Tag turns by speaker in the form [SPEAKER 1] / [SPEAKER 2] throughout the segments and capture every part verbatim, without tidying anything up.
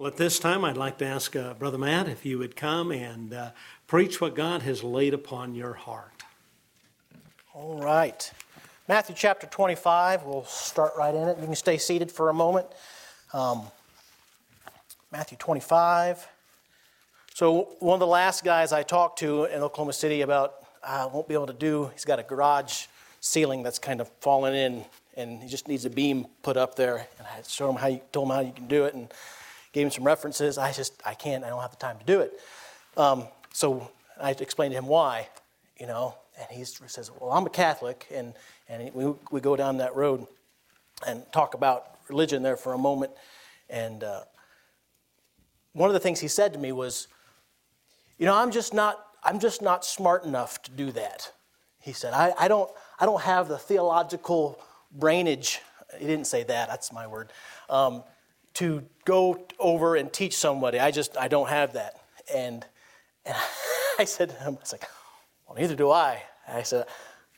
[SPEAKER 1] Well, at this time, I'd like to ask uh, Brother Matt if you would come and uh, preach what God has laid upon your heart.
[SPEAKER 2] All right. Matthew chapter twenty-five, we'll start right in it. You can stay seated for a moment. Um, Matthew twenty-five. So one of the last guys I talked to in Oklahoma City about I uh, won't be able to do, he's got a garage ceiling that's kind of fallen in, and he just needs a beam put up there. And I showed him how you, told him how you can do it, and gave him some references. I just, I can't, I don't have the time to do it. Um, so I explained to him why, you know, and he says, well, I'm a Catholic, and, and we, we go down that road and talk about religion there for a moment. And uh, one of the things he said to me was, you know, I'm just not, I'm just not smart enough to do that. He said, I, I don't, I don't have the theological brainage. He didn't say that. That's my word. Um, to go over and teach somebody. I just, I don't have that. And, and I said to him, I was like, well, neither do I. And I said,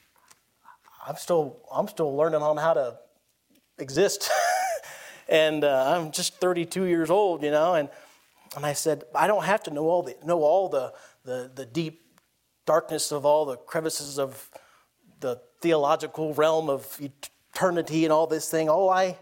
[SPEAKER 2] I'm still, I'm still learning on how to exist. and uh, I'm just thirty-two years old, you know, and And I said, I don't have to know all the know all the, the, the deep darkness of all the crevices of the theological realm of eternity and all this thing. All I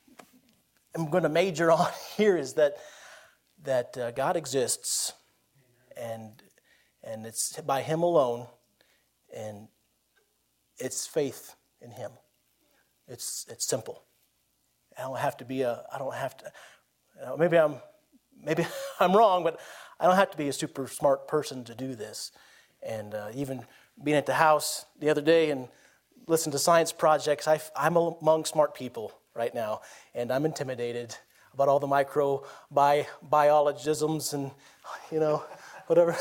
[SPEAKER 2] am going to major on here is that that uh, God exists, and and it's by Him alone, and it's faith in Him. It's it's simple. I don't have to be a. I don't have to. You know, maybe I'm. Maybe I'm wrong, but I don't have to be a super smart person to do this. And uh, even being at the house the other day and listening to science projects, I, I'm among smart people right now, and I'm intimidated about all the micro bi, biologisms and, you know, whatever.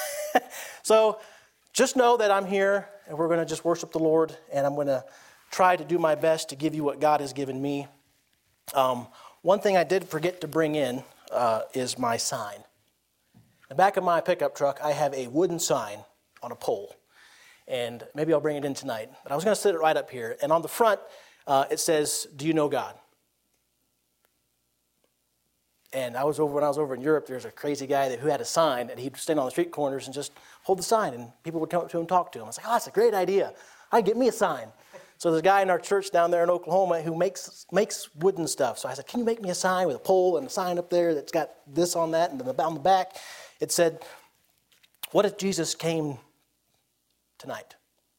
[SPEAKER 2] So just know that I'm here, and we're going to just worship the Lord, and I'm going to try to do my best to give you what God has given me. Um, one thing I did forget to bring in Uh, is my sign. In the back of my pickup truck, I have a wooden sign on a pole, and maybe I'll bring it in tonight. But I was going to sit it right up here, and on the front, uh, it says, "Do you know God?" And I was over when I was over in Europe. There's a crazy guy that who had a sign, and he'd stand on the street corners and just hold the sign, and people would come up to him and talk to him. I was like, "Oh, that's a great idea. I'd get me a sign." So there's a guy in our church down there in Oklahoma who makes makes wooden stuff. So I said, can you make me a sign with a pole and a sign up there that's got this on that, and on the back it said, what if Jesus came tonight?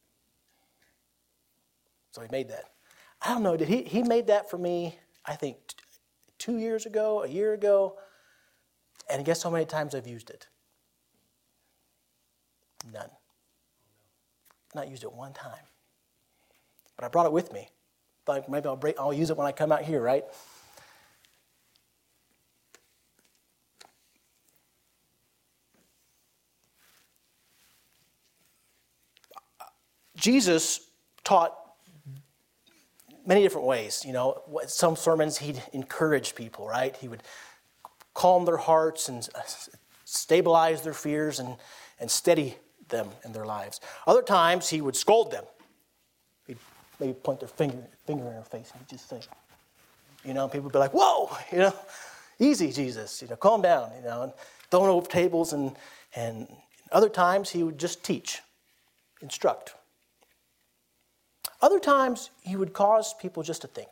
[SPEAKER 2] So he made that. I don't know, did he, he made that for me, I think, t- two years ago, a year ago, and guess how many times I've used it? None. Not used it one time. But I brought it with me. Thought maybe I'll, break, I'll use it when I come out here, right? Jesus taught many different ways. You know, some sermons he'd encourage people, right? He would calm their hearts and stabilize their fears and, and steady them in their lives. Other times he would scold them. Maybe point their finger finger in her face and just say, you know, people would be like, whoa, you know, easy, Jesus, you know, calm down, you know, and throwing over tables. And, and other times he would just teach, instruct. Other times he would cause people just to think.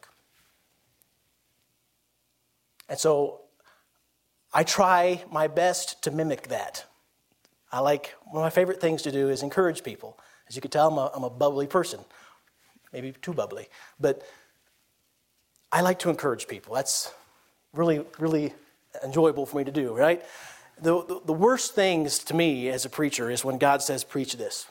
[SPEAKER 2] And so I try my best to mimic that. I like, one of my favorite things to do is encourage people. As you can tell, I'm a, I'm a bubbly person. Maybe too bubbly, but I like to encourage people. That's really, really enjoyable for me to do, right? The, the, the worst things to me as a preacher is when God says, preach this.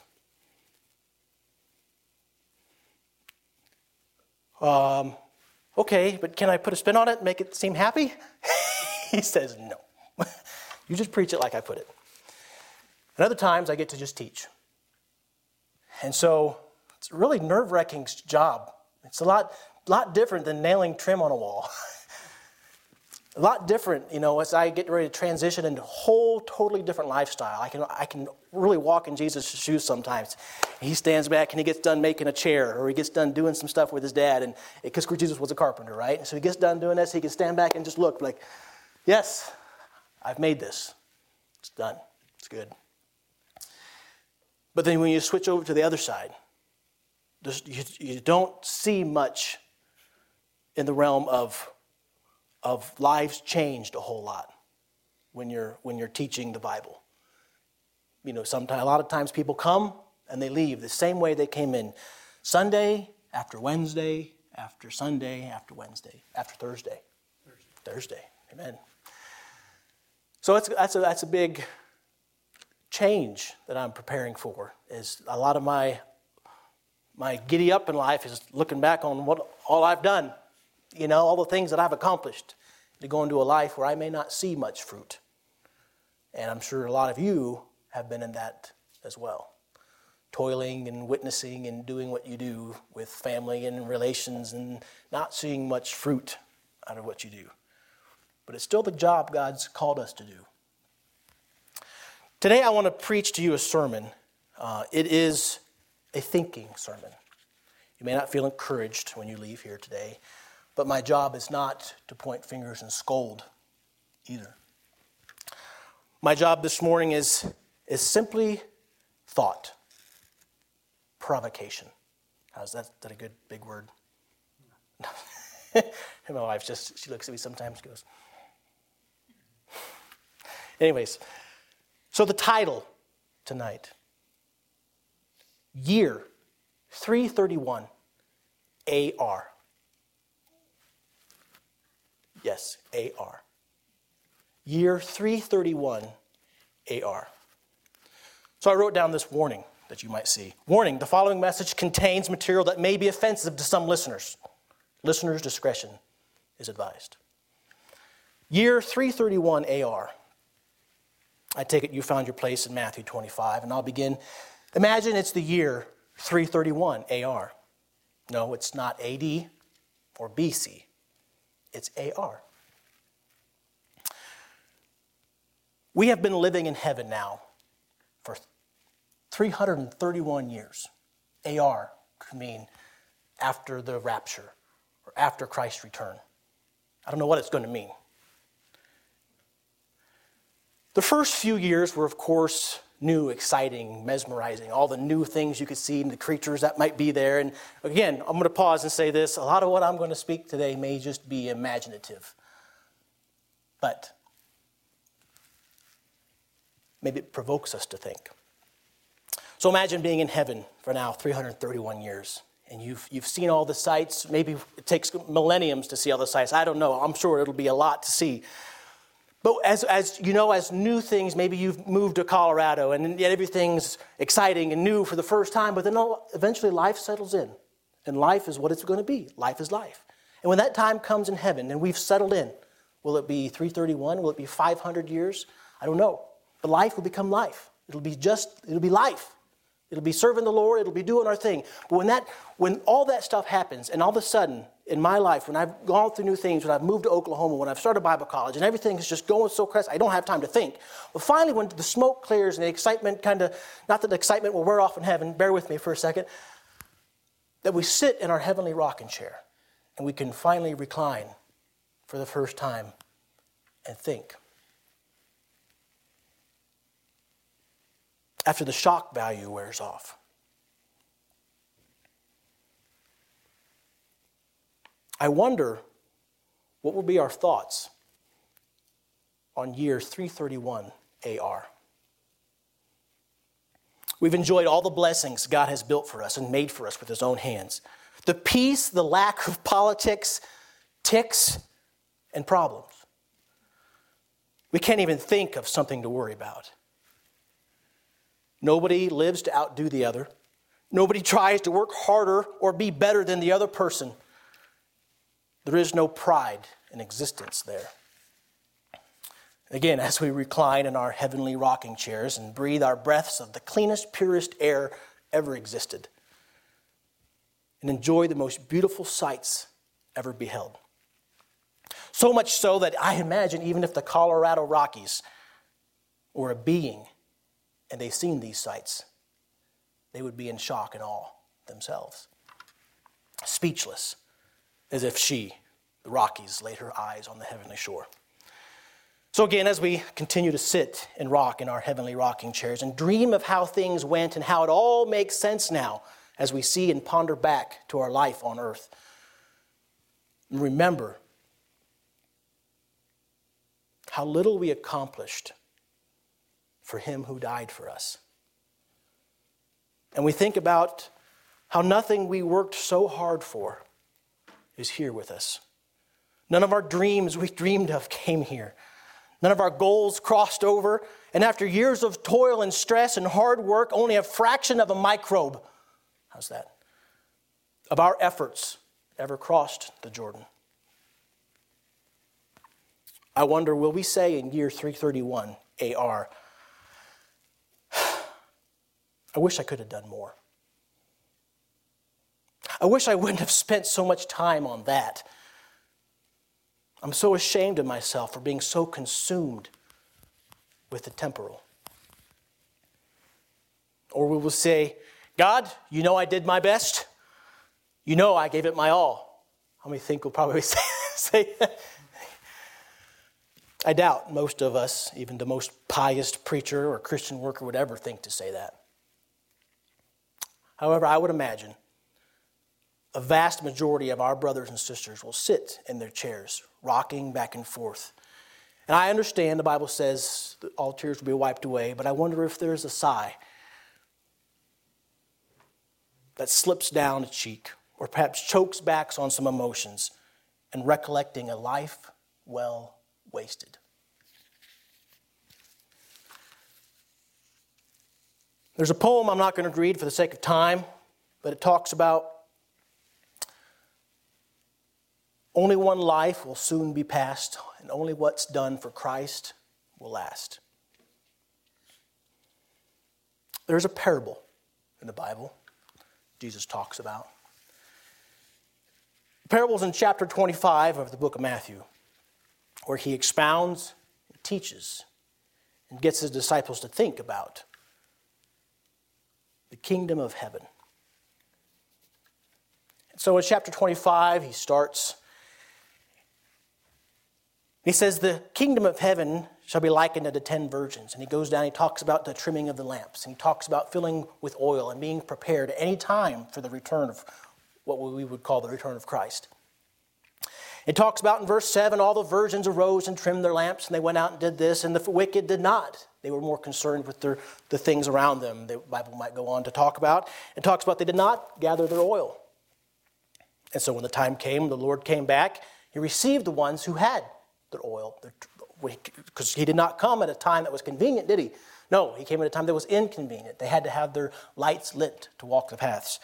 [SPEAKER 2] Um, okay, but can I put a spin on it and make it seem happy? He says, no. You just preach it like I put it. And other times I get to just teach. And so it's a really nerve-wracking job. It's a lot, lot different than nailing trim on a wall. A lot different, you know, as I get ready to transition into a whole totally different lifestyle. I can I can really walk in Jesus' shoes sometimes. He stands back and he gets done making a chair, or he gets done doing some stuff with his dad, and because Jesus was a carpenter, right? So he gets done doing this, he can stand back and just look like, yes, I've made this. It's done. It's good. But then when you switch over to the other side, you, you don't see much in the realm of, of lives changed a whole lot when you're when you're teaching the Bible. You know, sometimes a lot of times people come and they leave the same way they came in. Sunday after Wednesday after Sunday after Wednesday after Thursday. Thursday. Thursday. Amen. So that's that's a that's a big change that I'm preparing for. Is a lot of my my giddy up in life is looking back on what all I've done, you know, all the things that I've accomplished, to go into a life where I may not see much fruit. And I'm sure a lot of you have been in that as well, toiling and witnessing and doing what you do with family and relations and not seeing much fruit out of what you do. But it's still the job God's called us to do. Today I want to preach to you a sermon. Uh, it is a thinking sermon. You may not feel encouraged when you leave here today, but my job is not to point fingers and scold either. My job this morning is, is simply thought, provocation. How's that? Is that a good big word? And my wife just, she looks at me sometimes and goes. Anyways, so the title tonight, Year three thirty-one A R. Yes, A R. Year three thirty-one A R. So I wrote down this warning that you might see. Warning, the following message contains material that may be offensive to some listeners. Listeners' discretion is advised. Year three thirty-one A R. I take it you found your place in Matthew twenty-five, and I'll begin. Imagine it's the year three thirty-one A R. No, it's not A D or B C. It's A R. We have been living in heaven now for three hundred thirty-one years. A R could mean after the rapture or after Christ's return. I don't know what it's going to mean. The first few years were, of course, new, exciting, mesmerizing, all the new things you could see and the creatures that might be there. And again, I'm going to pause and say this. A lot of what I'm going to speak today may just be imaginative. But maybe it provokes us to think. So imagine being in heaven for now three hundred thirty-one years. And you've, you've seen all the sights. Maybe it takes millenniums to see all the sights. I don't know. I'm sure it'll be a lot to see. But as, as you know, as new things, maybe you've moved to Colorado and yet everything's exciting and new for the first time, but then eventually life settles in. And life is what it's going to be. Life is life. And when that time comes in heaven and we've settled in, will it be three thirty-one? Will it be five hundred years? I don't know. But life will become life. It'll be just, it'll be life. It'll be serving the Lord. It'll be doing our thing. But when that, when all that stuff happens, and all of a sudden in my life, when I've gone through new things, when I've moved to Oklahoma, when I've started Bible college, and everything is just going so crazy, I don't have time to think. But finally, when the smoke clears and the excitement kind of, not that the excitement will wear off in heaven, bear with me for a second, that we sit in our heavenly rocking chair and we can finally recline for the first time and think. After the shock value wears off. I wonder what will be our thoughts on year three thirty-one A R. We've enjoyed all the blessings God has built for us and made for us with his own hands. The peace, the lack of politics, ticks, and problems. We can't even think of something to worry about. Nobody lives to outdo the other. Nobody tries to work harder or be better than the other person. There is no pride in existence there. Again, as we recline in our heavenly rocking chairs and breathe our breaths of the cleanest, purest air ever existed, and enjoy the most beautiful sights ever beheld. So much so that I imagine even if the Colorado Rockies were a being and they've seen these sights, they would be in shock and awe themselves. Speechless, as if she, the Rockies, laid her eyes on the heavenly shore. So again, as we continue to sit and rock in our heavenly rocking chairs and dream of how things went and how it all makes sense now as we see and ponder back to our life on earth, remember how little we accomplished for him who died for us. And we think about how nothing we worked so hard for is here with us. None of our dreams we dreamed of came here. None of our goals crossed over. And after years of toil and stress and hard work, only a fraction of a microbe, how's that, of our efforts ever crossed the Jordan. I wonder, will we say in year three thirty-one A R, I wish I could have done more. I wish I wouldn't have spent so much time on that. I'm so ashamed of myself for being so consumed with the temporal. Or we will say, God, you know I did my best. You know I gave it my all. How many think we'll probably say, say that? I doubt most of us, even the most pious preacher or Christian worker, would ever think to say that. However, I would imagine a vast majority of our brothers and sisters will sit in their chairs, rocking back and forth. And I understand the Bible says that all tears will be wiped away, but I wonder if there's a sigh that slips down a cheek or perhaps chokes back on some emotions and recollecting a life well wasted. There's a poem I'm not going to read for the sake of time, but it talks about only one life will soon be past, and only what's done for Christ will last. There's a parable in the Bible Jesus talks about. The parable is in chapter twenty-five of the book of Matthew, where he expounds, and teaches, and gets his disciples to think about the kingdom of heaven. And so in chapter twenty-five, he starts. He says, the kingdom of heaven shall be likened unto ten virgins. And he goes down, he talks about the trimming of the lamps. And he talks about filling with oil and being prepared at any time for the return of what we would call the return of Christ. It talks about in verse seven, all the virgins arose and trimmed their lamps, and they went out and did this, and the wicked did not. They were more concerned with their, the things around them, the Bible might go on to talk about. It talks about they did not gather their oil. And so when the time came, the Lord came back, he received the ones who had their oil, because he did not come at a time that was convenient, did he? No, he came at a time that was inconvenient. They had to have their lights lit to walk the paths.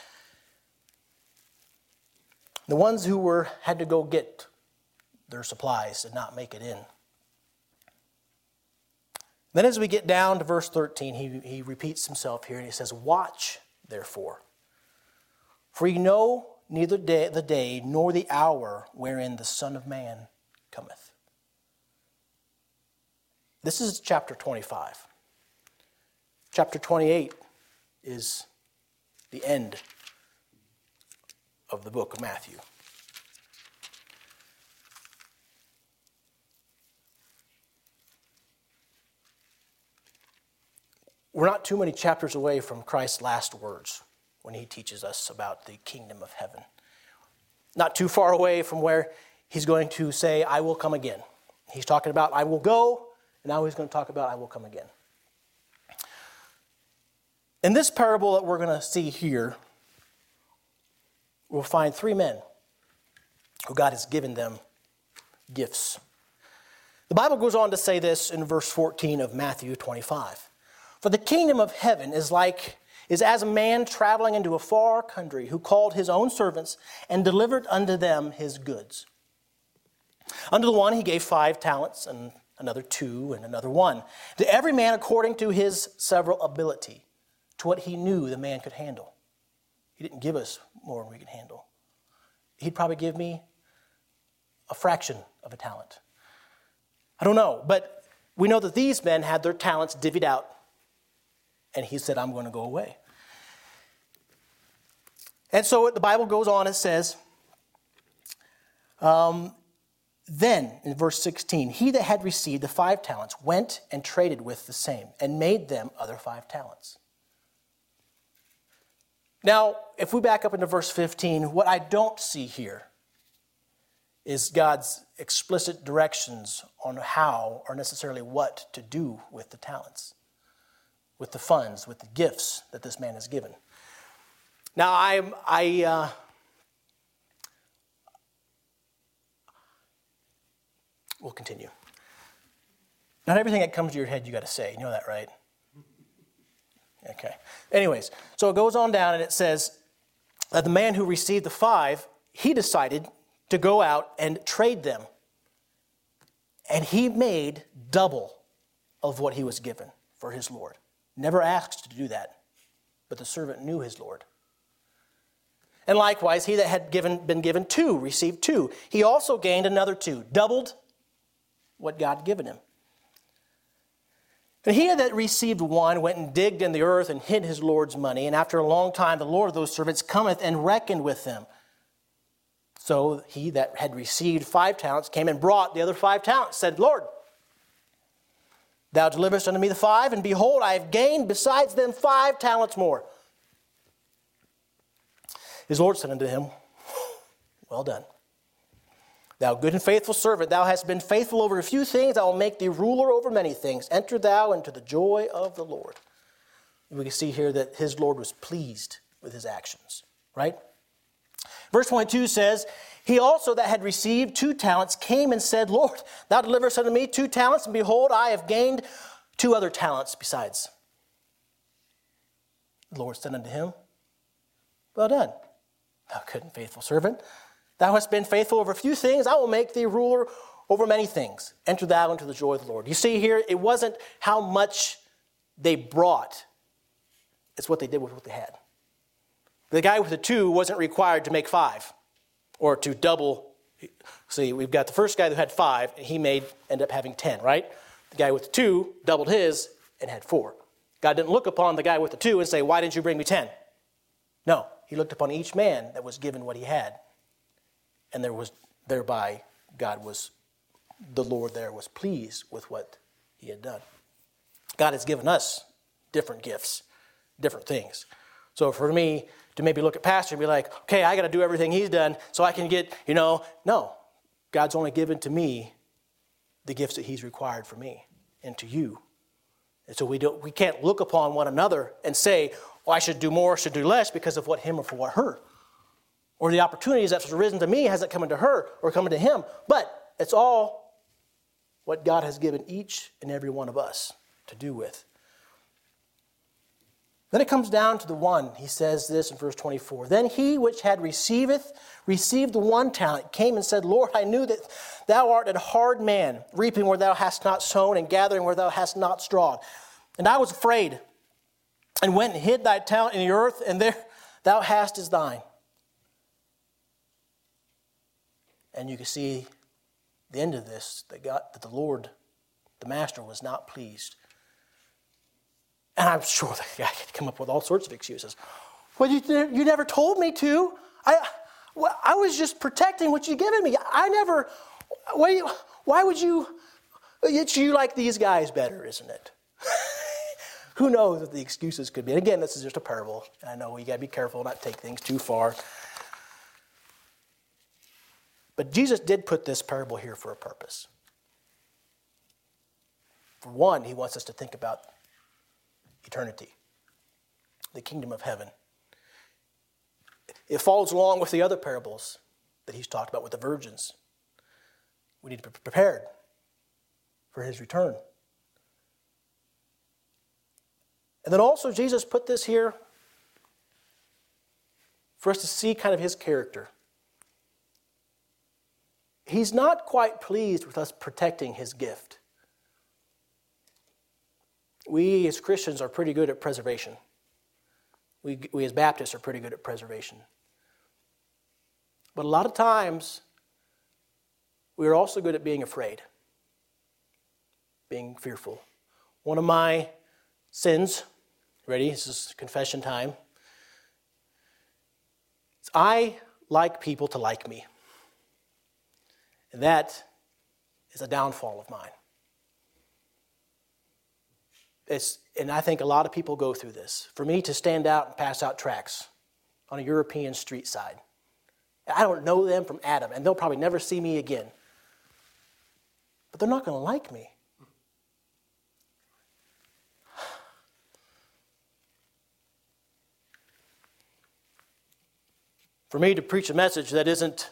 [SPEAKER 2] The ones who were had to go get their supplies did not make it in. Then as we get down to verse thirteen, he, he repeats himself here and he says, watch, therefore, for ye know neither day, the day nor the hour wherein the Son of Man cometh. This is chapter twenty-five. Chapter twenty-eight is the end of the book of Matthew. We're not too many chapters away from Christ's last words when he teaches us about the kingdom of heaven. Not too far away from where he's going to say, I will come again. He's talking about, I will go, and now he's going to talk about, I will come again. In this parable that we're going to see here, we'll find three men who God has given them gifts. The Bible goes on to say this in verse fourteen of Matthew twenty-five. For the kingdom of heaven is like is as a man traveling into a far country who called his own servants and delivered unto them his goods. Unto the one he gave five talents, and another two, and another one. To every man according to his several ability, to what he knew the man could handle. He didn't give us more than we could handle. He'd probably give me a fraction of a talent. I don't know, but we know that these men had their talents divvied out, and he said, I'm going to go away. And so the Bible goes on, it says, um, Then, in verse sixteen, he that had received the five talents went and traded with the same, and made them other five talents. Now, if we back up into verse fifteen, what I don't see here is God's explicit directions on how or necessarily what to do with the talents, with the funds, with the gifts that this man is given. Now, I, I, uh, we'll continue. Not everything that comes to your head you got to say. You know that, right? Okay. Anyways, so it goes on down and it says that the man who received the five, he decided to go out and trade them. And he made double of what he was given for his Lord. Never asked to do that, but the servant knew his Lord. And likewise, he that had given, been given two received two. He also gained another two, doubled what God had given him. And he that received one went and digged in the earth and hid his Lord's money. And after a long time, the Lord of those servants cometh and reckoned with them. So he that had received five talents came and brought the other five talents, said, Lord, thou deliverest unto me the five, and behold, I have gained besides them five talents more. His Lord said unto him, well done. Thou good and faithful servant, thou hast been faithful over a few things, I will make thee ruler over many things. Enter thou into the joy of the Lord. We can see here that his Lord was pleased with his actions, right? Verse twenty-two says, he also that had received two talents came and said, Lord, thou deliverest unto me two talents, and behold, I have gained two other talents besides. The Lord said unto him, well done, thou good and faithful servant. Thou hast been faithful over a few things, I will make thee ruler over many things. Enter thou into the joy of the Lord. You see here, it wasn't how much they brought, it's what they did with what they had. The guy with the two wasn't required to make five or to double. See, we've got the first guy who had five, and he made end up having ten, right? The guy with the two doubled his and had four. God didn't look upon the guy with the two and say, why didn't you bring me ten? No, he looked upon each man that was given what he had. And there was thereby God was, the Lord there was pleased with what he had done. God has given us different gifts, different things. So for me to maybe look at Pastor and be like, okay, I got to do everything he's done so I can get, you know, no. God's only given to me the gifts that he's required for me and to you. And so we don't, we can't look upon one another and say, well, I should do more, should do less because of what him or for what her. Or the opportunities that's arisen to me hasn't come into her or come into him. But it's all what God has given each and every one of us to do with. Then it comes down to the one. He says this in verse twenty-four. Then he which had receiveth, received the one talent, came and said, Lord, I knew that thou art a hard man, reaping where thou hast not sown and gathering where thou hast not strawed. And I was afraid and went and hid thy talent in the earth, and there thou hast is thine. And you can see the end of this, that, God, that the Lord, the Master, was not pleased. And I'm sure that guy could come up with all sorts of excuses. Well, you, you never told me to. I, well, I was just protecting what you've given me. I never, why, why would you, it's you like these guys better, isn't it? Who knows what the excuses could be. And again, this is just a parable. And I know we got to be careful not take things too far. But Jesus did put this parable here for a purpose. For one, he wants us to think about eternity, the kingdom of heaven. It follows along with the other parables that he's talked about with the virgins. We need to be prepared for his return. And then also Jesus put this here for us to see kind of his character. He's not quite pleased with us protecting his gift. We as Christians are pretty good at preservation. We, we as Baptists are pretty good at preservation. But a lot of times, we are also good at being afraid, being fearful. One of my sins, ready, this is confession time, is I like people to like me. And that is a downfall of mine. It's, and I think a lot of people go through this. For me to stand out and pass out tracts on a European street side, I don't know them from Adam, and they'll probably never see me again. But they're not going to like me. For me to preach a message that isn't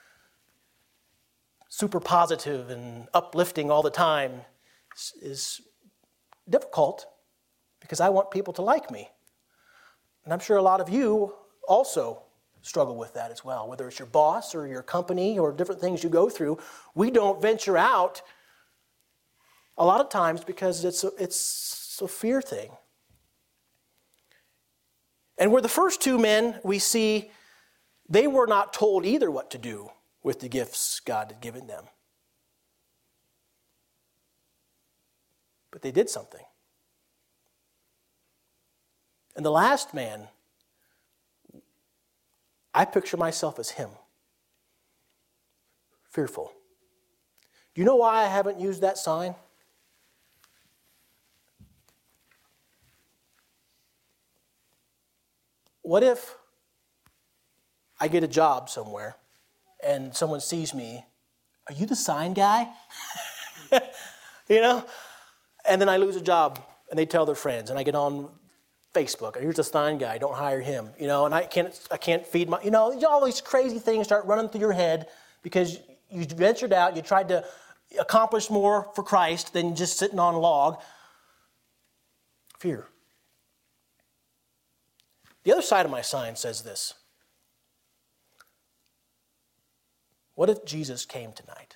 [SPEAKER 2] super positive and uplifting all the time is difficult because I want people to like me. And I'm sure a lot of you also struggle with that as well, whether it's your boss or your company or different things you go through. We don't venture out a lot of times because it's a, it's a fear thing. And where the first two men we see, they were not told either what to do with the gifts God had given them. But they did something. And the last man, I picture myself as him. Fearful. Do you know why I haven't used that sign? What if I get a job somewhere and someone sees me, are you the sign guy? You know? And then I lose a job and they tell their friends and I get on Facebook, here's the sign guy, don't hire him. You know, and I can't I can't feed my, you know, all these crazy things start running through your head because you ventured out, you tried to accomplish more for Christ than just sitting on a log. Fear. The other side of my sign says this. What if Jesus came tonight?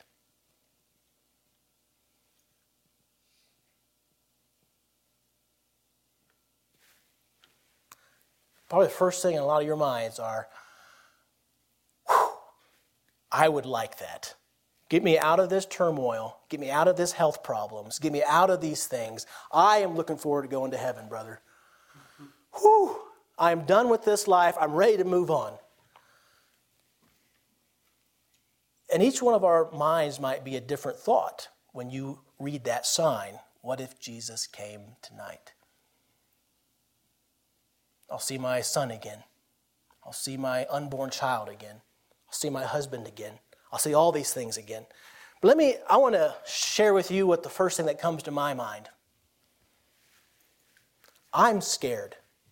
[SPEAKER 2] Probably the first thing in a lot of your minds are, whew, I would like that. Get me out of this turmoil. Get me out of this health problems. Get me out of these things. I am looking forward to going to heaven, brother. Whew, I am done with this life. I'm ready to move on. And each one of our minds might be a different thought when you read that sign. What if Jesus came tonight? I'll see my son again. I'll see my unborn child again. I'll see my husband again. I'll see all these things again. But let me, I want to share with you what the first thing that comes to my mind. I'm scared.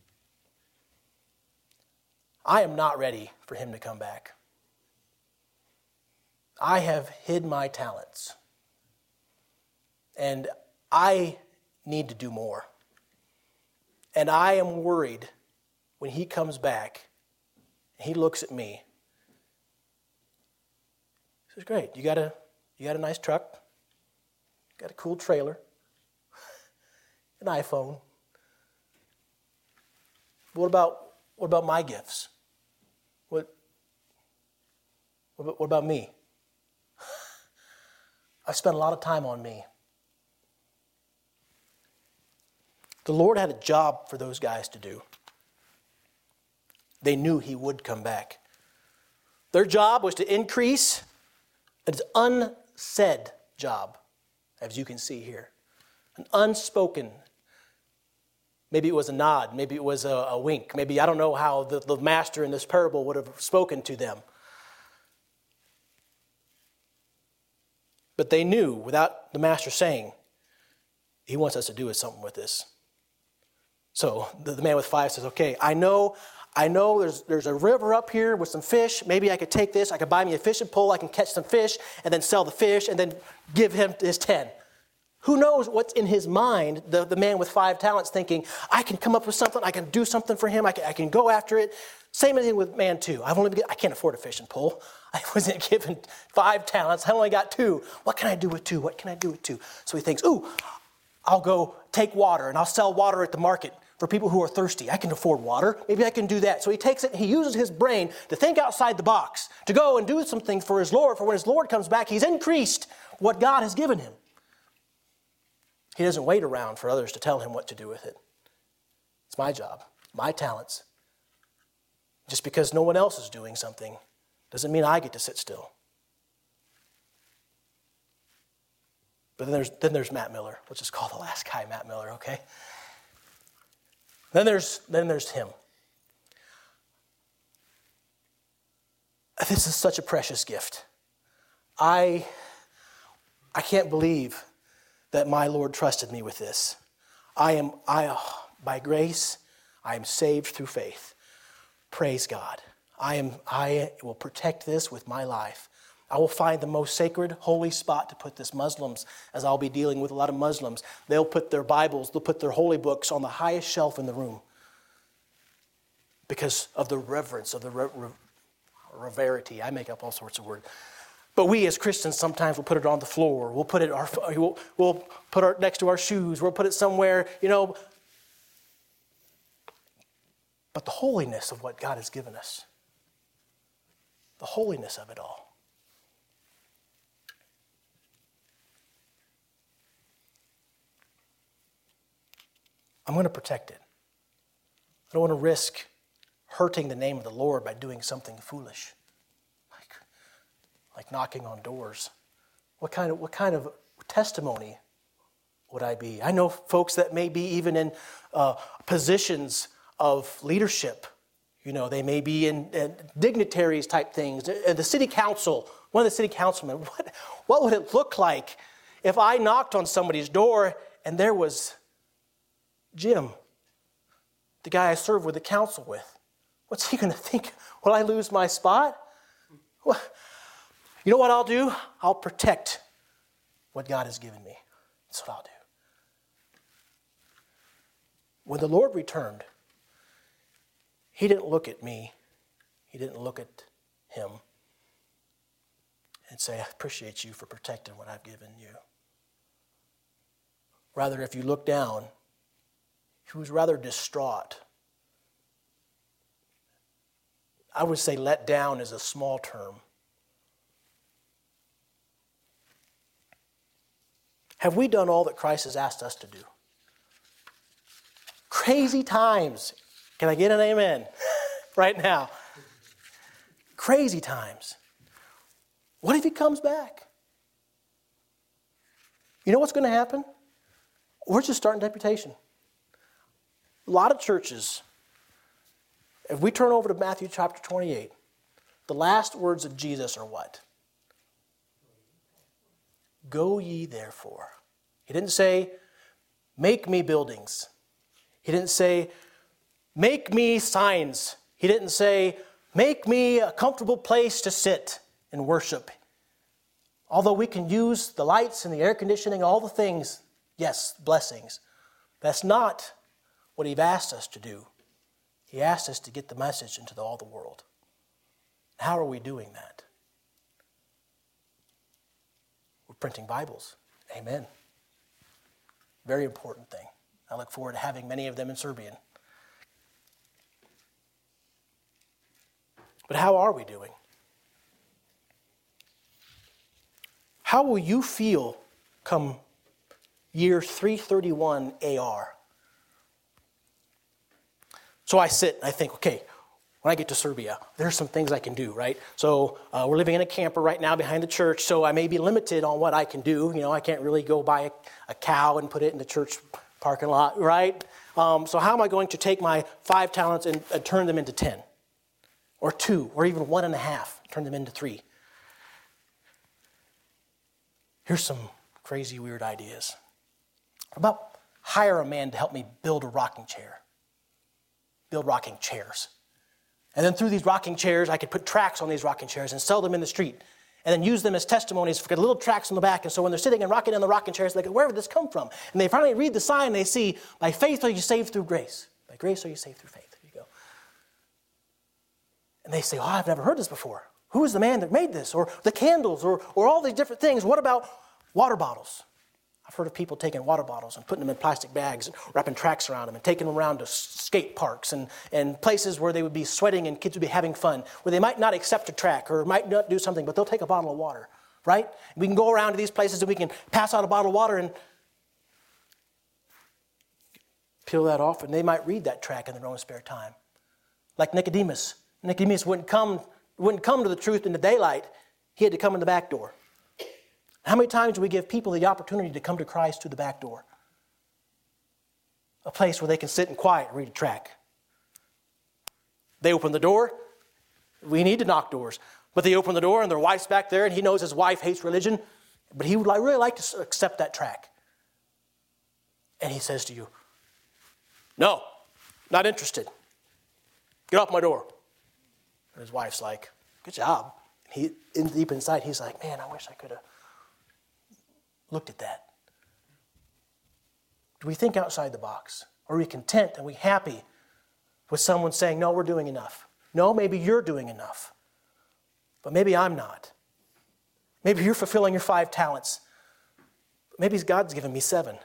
[SPEAKER 2] I am not ready for him to come back. I have hid my talents. And I need to do more. And I am worried when he comes back, he looks at me. He says, great, you got a you got a nice truck, got a cool trailer, an iPhone. What about what about my gifts? What what about, what about me? I spent a lot of time on me. The Lord had a job for those guys to do. They knew he would come back. Their job was to increase. It's an unsaid job, as you can see here. An unspoken. Maybe it was a nod. Maybe it was a, a wink. Maybe, I don't know how the, the master in this parable would have spoken to them. But they knew, without the master saying, he wants us to do something with this. So the, the man with five says, okay, I know I know there's there's a river up here with some fish. Maybe I could take this. I could buy me a fishing pole. I can catch some fish and then sell the fish and then give him his ten. Who knows what's in his mind, the, the man with five talents thinking, I can come up with something. I can do something for him. I can, I can go after it. Same thing with man two. I've only been, I can't afford a fishing pole. I wasn't given five talents. I only got two. What can I do with two? What can I do with two? So he thinks, ooh, I'll go take water and I'll sell water at the market for people who are thirsty. I can afford water. Maybe I can do that. So he takes it and he uses his brain to think outside the box, to go and do something for his Lord. For when his Lord comes back, he's increased what God has given him. He doesn't wait around for others to tell him what to do with it. It's my job, my talents. Just because no one else is doing something doesn't mean I get to sit still. But then there's, then there's Matt Miller. Let's just call the last guy Matt Miller, okay? Then there's, then there's him. This is such a precious gift. I, I can't believe that my Lord trusted me with this. I am, I, by grace, I am saved through faith. Praise God. I am, I will protect this with my life. I will find the most sacred, holy spot to put this. Muslims, as I'll be dealing with a lot of Muslims, they'll put their Bibles, they'll put their holy books on the highest shelf in the room because of the reverence, of the re- re- reverity. I make up all sorts of words. But we as Christians sometimes will put it on the floor. We'll put it our, we'll, we'll put it next to our shoes. We'll put it somewhere, you know. But the holiness of what God has given us, the holiness of it all. I'm going to protect it. I don't want to risk hurting the name of the Lord by doing something foolish, like, like knocking on doors. What kind of what kind of testimony would I be? I know folks that may be even in uh, positions of leadership. You know, they may be in, in dignitaries type things. The city council, one of the city councilmen. What what would it look like if I knocked on somebody's door and there was Jim, the guy I serve with the council with? What's he going to think? Will I lose my spot? Well, you know what I'll do? I'll protect what God has given me. That's what I'll do. When the Lord returned, he didn't look at me. He didn't look at him and say, I appreciate you for protecting what I've given you. Rather, if you look down, he was rather distraught. I would say let down is a small term. Have we done all that Christ has asked us to do? Crazy times. Can I get an amen right now? Crazy times. What if he comes back? You know what's going to happen? We're just starting deputation. A lot of churches, if we turn over to Matthew chapter twenty-eight, the last words of Jesus are what? Go ye therefore. He didn't say, make me buildings. He didn't say, make me signs. He didn't say, make me a comfortable place to sit and worship. Although we can use the lights and the air conditioning, all the things, yes, blessings. That's not what he's asked us to do. He asked us to get the message into the, all the world. How are we doing that? We're printing Bibles. Amen. Very important thing. I look forward to having many of them in Serbian. But how are we doing? How will you feel come year three thirty-one A R? So I sit and I think, okay, when I get to Serbia, there's some things I can do, right? So uh, we're living in a camper right now behind the church, so I may be limited on what I can do. You know, I can't really go buy a, a cow and put it in the church parking lot, right? Um, so how am I going to take my five talents and, and turn them into ten? Or two, or even one and a half, turn them into three? Here's some crazy, weird ideas. How about hire a man to help me build a rocking chair? Build rocking chairs. And then through these rocking chairs, I could put tracks on these rocking chairs and sell them in the street. And then use them as testimonies for little tracks on the back. And so when they're sitting and rocking on the rocking chairs, they go, where did this come from? And they finally read the sign, they see, by faith are you saved through grace. By grace are you saved through faith. There you go. And they say, oh, I've never heard this before. Who is the man that made this? Or the candles, or, or all these different things. What about water bottles? I've heard of people taking water bottles and putting them in plastic bags and wrapping tracks around them and taking them around to skate parks and, and places where they would be sweating and kids would be having fun, where they might not accept a track or might not do something, but they'll take a bottle of water, right? We can go around to these places and we can pass out a bottle of water and peel that off, and they might read that track in their own spare time. Like Nicodemus. Nicodemus wouldn't come, wouldn't come to the truth in the daylight. He had to come in the back door. How many times do we give people the opportunity to come to Christ through the back door? A place where they can sit in quiet and read a tract. They open the door. We need to knock doors. But they open the door and their wife's back there and he knows his wife hates religion, but he would really like to accept that tract. And he says to you, no, not interested. Get off my door. And his wife's like, good job. He, in, deep inside, he's like, man, I wish I could have looked at that. Do we think outside the box? Are we content? Are we happy with someone saying, no, we're doing enough? No, maybe you're doing enough. But maybe I'm not. Maybe you're fulfilling your five talents. Maybe God's given me seven.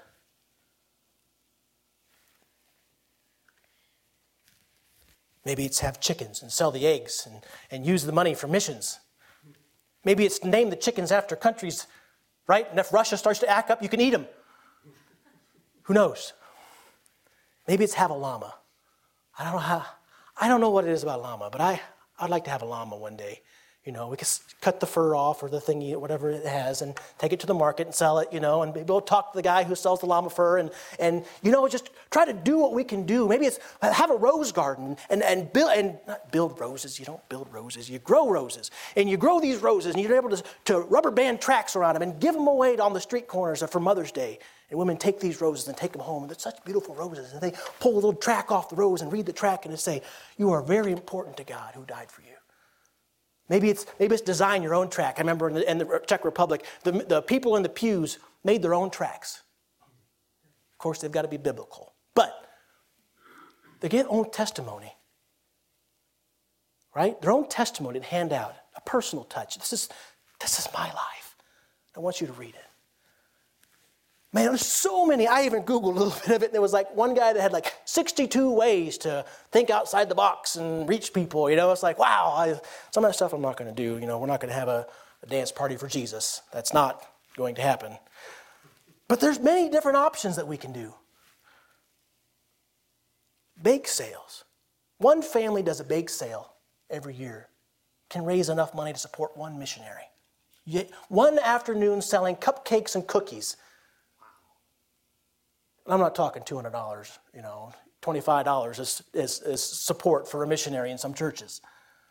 [SPEAKER 2] Maybe it's have chickens and sell the eggs and, and use the money for missions. Maybe it's to name the chickens after countries, right? And if Russia starts to act up, you can eat them. Who knows? Maybe it's have a llama. I don't know how, I don't know what it is about llama, but I, I'd like to have a llama one day. You know, we could cut the fur off or the thingy, whatever it has, and take it to the market and sell it, you know, and we'll talk to the guy who sells the llama fur and, and you know, just try to do what we can do. Maybe it's have a rose garden and, and build, and not build roses. You don't build roses. You grow roses. And you grow these roses and you're able to, to rubber band tracks around them and give them away on the street corners for Mother's Day. And women take these roses and take them home. And they're such beautiful roses. And they pull a little track off the rose and read the track and they say, you are very important to God who died for you. Maybe it's maybe it's design your own track. I remember in the, in the Czech Republic, the, the people in the pews made their own tracks. Of course, they've got to be biblical. But they get own testimony. Right? Their own testimony to hand out. A personal touch. This is, this is my life. I want you to read it. Man, there's so many. I even Googled a little bit of it, and there was like one guy that had like sixty-two ways to think outside the box and reach people. You know, it's like, wow, I, some of that stuff I'm not going to do. You know, we're not going to have a, a dance party for Jesus. That's not going to happen. But there's many different options that we can do. Bake sales. One family does a bake sale every year, can raise enough money to support one missionary. Yet one afternoon selling cupcakes and cookies. I'm not talking two hundred dollars, you know, twenty-five dollars is, is, is support for a missionary in some churches.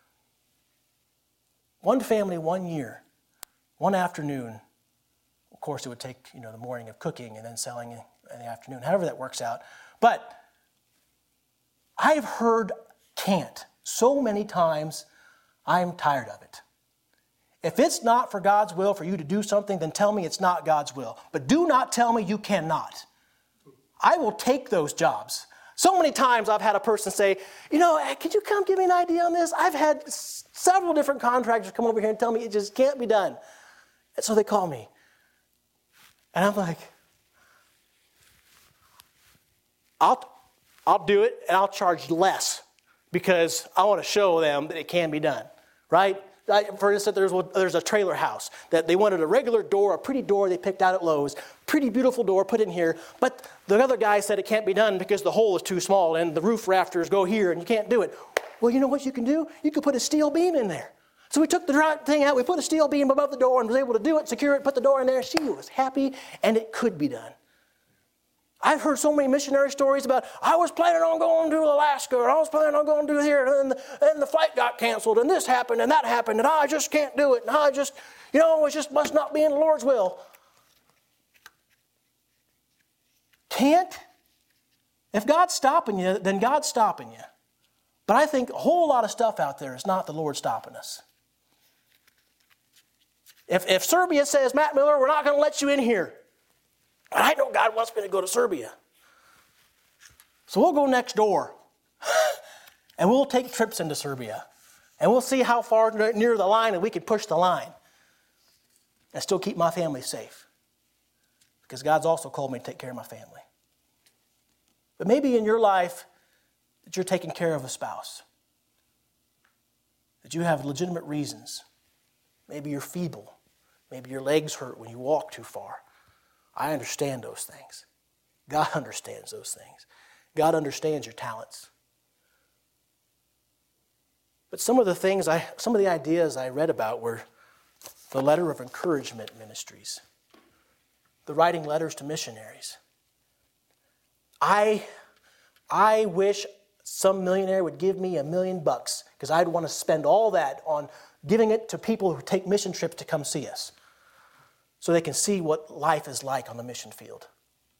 [SPEAKER 2] One family, one year, one afternoon. Of course, it would take, you know, the morning of cooking and then selling in the afternoon, however that works out. But I've heard can't so many times, I'm tired of it. If it's not for God's will for you to do something, then tell me it's not God's will. But do not tell me you cannot. I will take those jobs. So many times I've had a person say, you know, hey, could you come give me an idea on this? I've had s- several different contractors come over here and tell me it just can't be done. And so they call me. And I'm like, I'll, I'll do it and I'll charge less because I want to show them that it can be done, right? I, for instance, there's, there's a trailer house that they wanted a regular door, a pretty door they picked out at Lowe's, pretty beautiful door, put in here, but the other guy said it can't be done because the hole is too small and the roof rafters go here and you can't do it. Well, you know what you can do? You can put a steel beam in there. So we took the thing out, we put a steel beam above the door and was able to do it, secure it, put the door in there. She was happy and it could be done. I've heard so many missionary stories about, I was planning on going to Alaska, and I was planning on going to here, and the, and the flight got canceled, and this happened, and that happened, and I just can't do it, and I just, you know, it just must not be in the Lord's will. Can't? If God's stopping you, then God's stopping you. But I think a whole lot of stuff out there is not the Lord stopping us. If, if Serbia says, Matt Miller, we're not going to let you in here, I know God wants me to go to Serbia. So we'll go next door. And we'll take trips into Serbia. And we'll see how far near the line and we can push the line. And still keep my family safe. Because God's also called me to take care of my family. But maybe in your life that you're taking care of a spouse. That you have legitimate reasons. Maybe you're feeble. Maybe your legs hurt when you walk too far. I understand those things. God understands those things. God understands your talents. But some of the things, I, some of the ideas I read about were the letter of encouragement ministries, the writing letters to missionaries. I, I wish some millionaire would give me a million bucks because I'd want to spend all that on giving it to people who take mission trips to come see us so they can see what life is like on the mission field.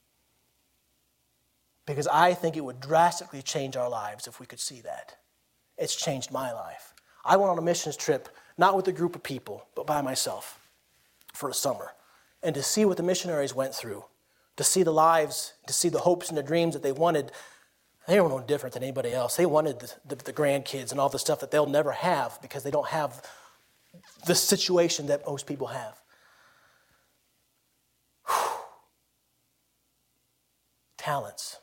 [SPEAKER 2] Because I think it would drastically change our lives if we could see that. It's changed my life. I went on a missions trip, not with a group of people, but by myself for a summer. And to see what the missionaries went through, to see the lives, to see the hopes and the dreams that they wanted, they were no different than anybody else. They wanted the, the, the grandkids and all the stuff that they'll never have because they don't have the situation that most people have. Whew. Talents.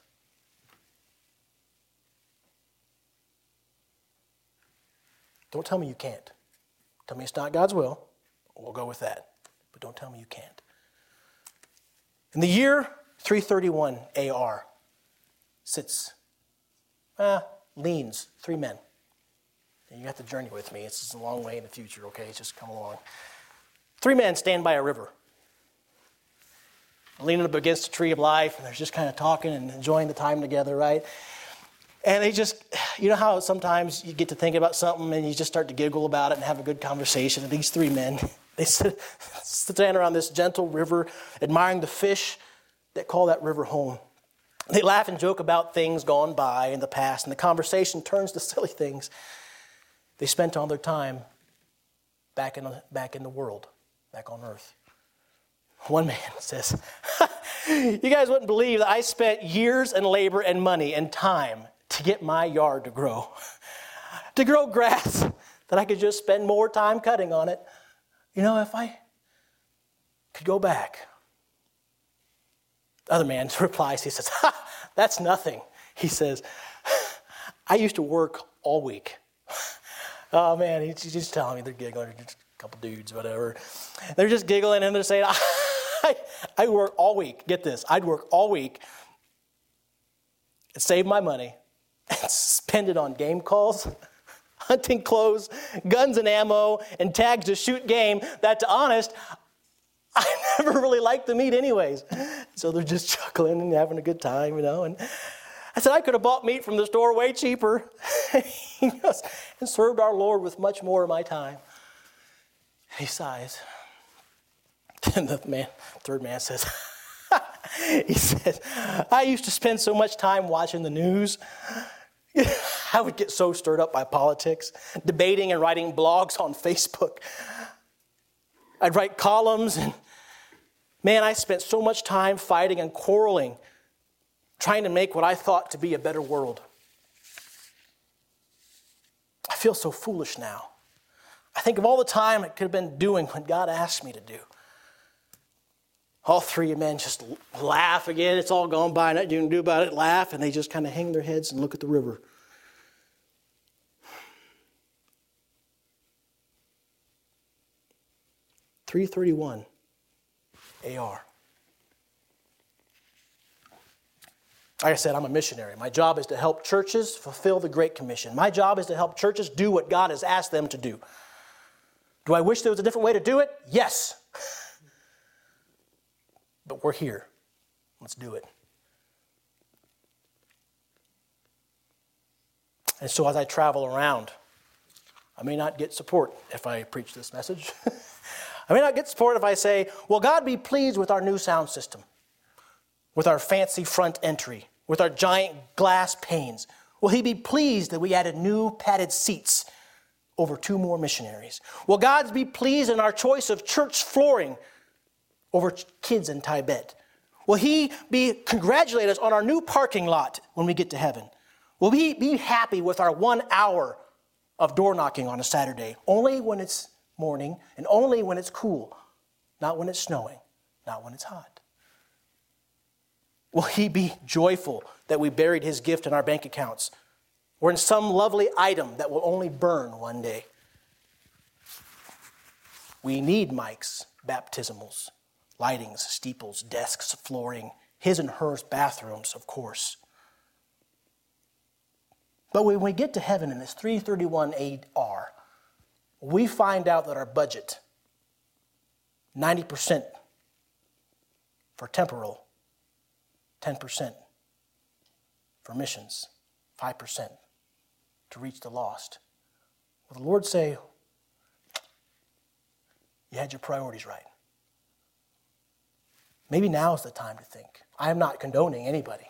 [SPEAKER 2] Don't tell me you can't. Tell me it's not God's will. We'll go with that. But don't tell me you can't. In the year three thirty-one A R sits, uh, leans, three men. And you have to journey with me. It's just a long way in the future, okay? Just come along. Three men stand by a river, leaning up against a tree of life, and they're just kind of talking and enjoying the time together, right? And they just, you know how sometimes you get to thinking about something and you just start to giggle about it and have a good conversation. And these three men, they sit, stand around this gentle river, admiring the fish that call that river home. They laugh and joke about things gone by in the past, and the conversation turns to silly things they spent all their time back in the, back in the world, back on earth. One man says, you guys wouldn't believe that I spent years and labor and money and time to get my yard to grow. To grow grass that I could just spend more time cutting on it. You know, if I could go back. The other man replies, he says, ha, that's nothing. He says, I used to work all week. Oh man, he's just telling me they're giggling, just a couple dudes, whatever. They're just giggling and they're saying, I, I work all week. Get this, I'd work all week and save my money and spend it on game calls, hunting clothes, guns and ammo, and tags to shoot game that, to honest, I never really liked the meat anyways. So they're just chuckling and having a good time, you know. And I said, I could have bought meat from the store way cheaper and served our Lord with much more of my time. He sighs. And the man, third man says, he says, I used to spend so much time watching the news. I would get so stirred up by politics, debating and writing blogs on Facebook. I'd write columns, and man, I spent so much time fighting and quarreling, trying to make what I thought to be a better world. I feel so foolish now. I think of all the time I could have been doing what God asked me to do. All three men just laugh again. It's all gone by. Nothing you can do about it. Laugh, and they just kind of hang their heads and look at the river. three thirty-one A R. Like I said, I'm a missionary. My job is to help churches fulfill the Great Commission. My job is to help churches do what God has asked them to do. Do I wish there was a different way to do it? Yes. But we're here. Let's do it. And so as I travel around, I may not get support if I preach this message. I may not get support if I say, will God be pleased with our new sound system? With our fancy front entry? With our giant glass panes? Will he be pleased that we added new padded seats over two more missionaries? Will God be pleased in our choice of church flooring over kids in Tibet? Will he be congratulate us on our new parking lot when we get to heaven? Will he be happy with our one hour of door knocking on a Saturday? Only when it's morning and only when it's cool, not when it's snowing, not when it's hot. Will he be joyful that we buried his gift in our bank accounts or in some lovely item that will only burn one day? We need mics, baptismals, lightings, steeples, desks, flooring, his and hers bathrooms, of course. But when we get to heaven in this three thirty-one A R, we find out that our budget ninety percent for temporal, ten percent for missions, five percent to reach the lost. Will the Lord say, you had your priorities right? Maybe now is the time to think. I am not condoning anybody.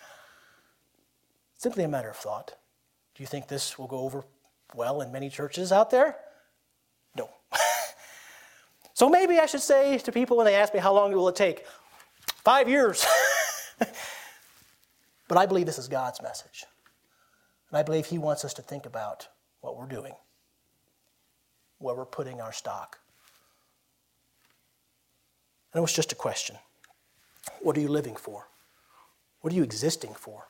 [SPEAKER 2] Simply a matter of thought. Do you think this will go over well in many churches out there? No. So maybe I should say to people when they ask me how long will it take, five years. But I believe this is God's message. And I believe He wants us to think about what we're doing, where we're putting our stock. And it was just a question. What are you living for? What are you existing for?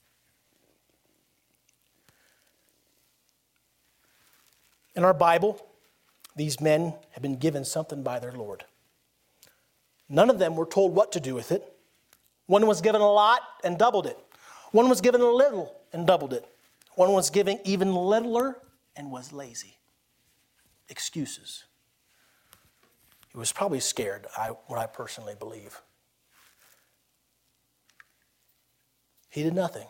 [SPEAKER 2] In our Bible, these men have been given something by their Lord. None of them were told what to do with it. One was given a lot and doubled it. One was given a little and doubled it. One was given even littler and was lazy. Excuses. He was probably scared, I, what I personally believe. He did nothing.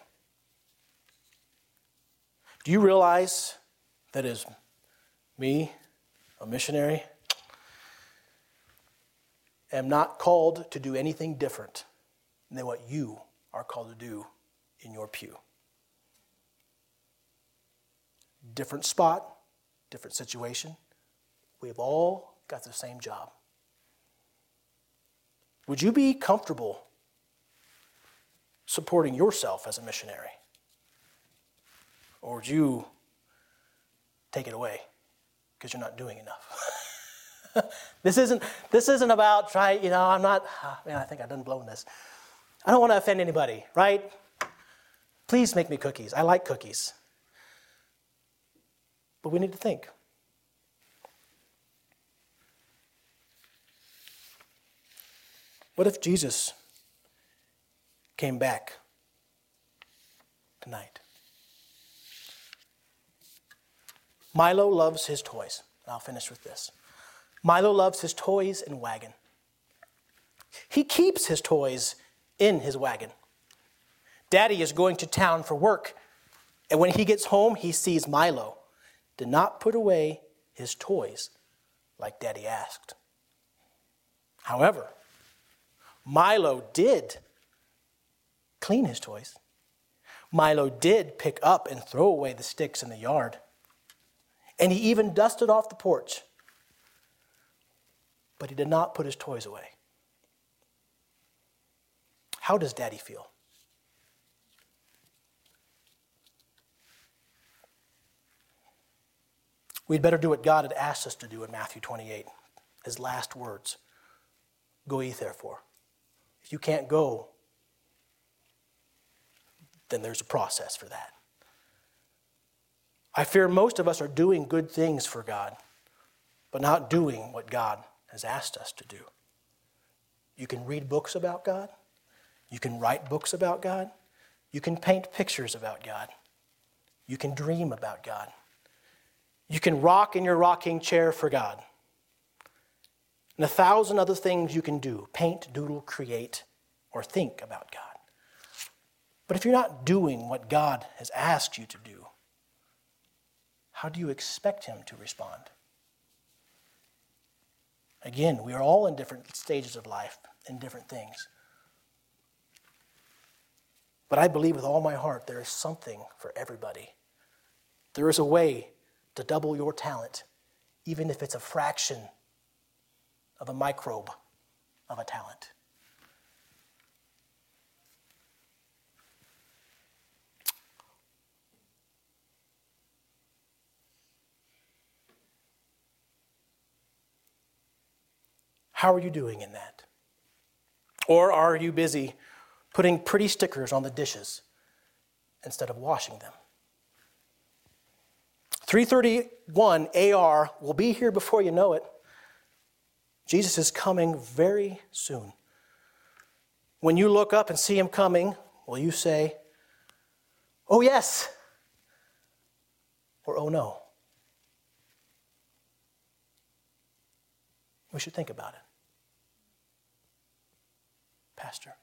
[SPEAKER 2] Do you realize that as me, a missionary, am not called to do anything different than what you are called to do in your pew? Different spot, different situation. We've all got the same job. Would you be comfortable supporting yourself as a missionary? Or would you take it away because you're not doing enough? This isn't this isn't about try, you know, I'm not, oh, man, I think I've done blown this. I don't want to offend anybody, right? Please make me cookies. I like cookies. But we need to think. What if Jesus came back tonight? Milo loves his toys. I'll finish with this. Milo loves his toys and wagon. He keeps his toys in his wagon. Daddy is going to town for work, and when he gets home, he sees Milo did not put away his toys like Daddy asked. However, Milo did clean his toys. Milo did pick up and throw away the sticks in the yard. And he even dusted off the porch. But he did not put his toys away. How does Daddy feel? We'd better do what God had asked us to do in Matthew twenty-eight. His last words. Go ye therefore. If you can't go, then there's a process for that. I fear most of us are doing good things for God, but not doing what God has asked us to do. You can read books about God. You can write books about God. You can paint pictures about God. You can dream about God. You can rock in your rocking chair for God. And a thousand other things you can do. Paint, doodle, create, or think about God. But if you're not doing what God has asked you to do, how do you expect Him to respond? Again, we are all in different stages of life, in different things. But I believe with all my heart there is something for everybody. There is a way to double your talent, even if it's a fraction of a microbe of a talent. How are you doing in that? Or are you busy putting pretty stickers on the dishes instead of washing them? three thirty-one A R will be here before you know it. Jesus is coming very soon. When you look up and see Him coming, will you say, "Oh yes," or "Oh no"? We should think about it. Pastor.